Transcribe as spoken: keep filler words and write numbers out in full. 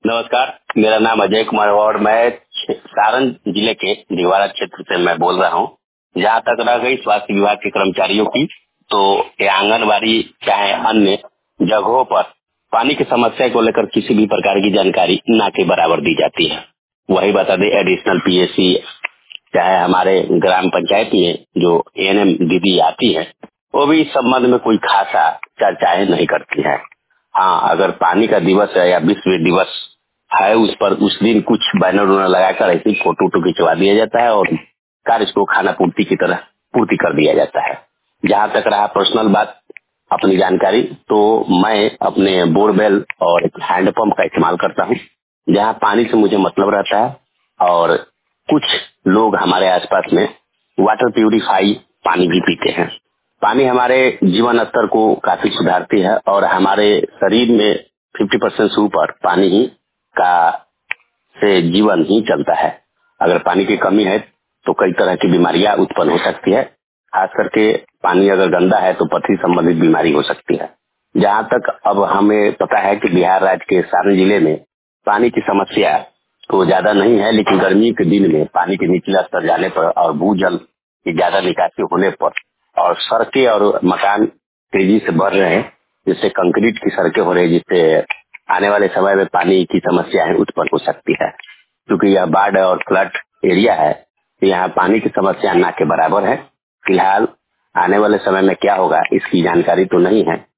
नमस्कार, मेरा नाम अजय कुमार और मैं सारण जिले के दिवारा क्षेत्र से मैं बोल रहा हूँ। जहाँ तक रह गई स्वास्थ्य विभाग के कर्मचारियों की, तो ये आंगनबाड़ी चाहे अन्य जगहों पर पानी की समस्या को लेकर किसी भी प्रकार की जानकारी ना के बराबर दी जाती है। वही बता दें, एडिशनल पीएससी चाहे हमारे ग्राम पंचायत में जो एएनएम दीदी आती है, वो भी इस संबंध में कोई खासा चर्चाएं नहीं करती है। हाँ, अगर पानी का दिवस है या विश्व दिवस है, उस पर उस दिन कुछ बैनर उनर लगाकर ऐसी फोटो वोटो खिंचवा दिया जाता है और कार्य को खाना पूर्ति की तरह पूर्ति कर दिया जाता है। जहाँ तक रहा पर्सनल बात, अपनी जानकारी, तो मैं अपने बोरवेल और एक हैंडपंप का इस्तेमाल करता हूँ। जहाँ पानी से मुझे मतलब रहता है और कुछ लोग हमारे आसपास में वाटर प्यूरिफाई पानी भी पीते हैं। पानी हमारे जीवन स्तर को काफी सुधारती है और हमारे शरीर में पचास परसेंट से ऊपर पानी ही का से जीवन ही चलता है। अगर पानी की कमी है तो कई तरह की बीमारियां उत्पन्न हो सकती है। खास करके पानी अगर गंदा है तो पथरी संबंधित बीमारी हो सकती है। जहाँ तक अब हमें पता है कि बिहार राज्य के सारण जिले में पानी की समस्या तो ज्यादा नहीं है, लेकिन गर्मी के दिन में पानी के निचला स्तर जाने पर और भूजल की ज्यादा निकासी होने पर और सड़कें और मकान तेजी से बढ़ रहे हैं, जिससे कंक्रीट की सड़कें हो रही है, जिससे आने वाले समय में पानी की समस्याएं उत्पन्न हो सकती है। क्योंकि यह बाढ़ और फ्लड एरिया है, तो यहाँ पानी की समस्या ना के बराबर है। फिलहाल आने वाले समय में क्या होगा इसकी जानकारी तो नहीं है,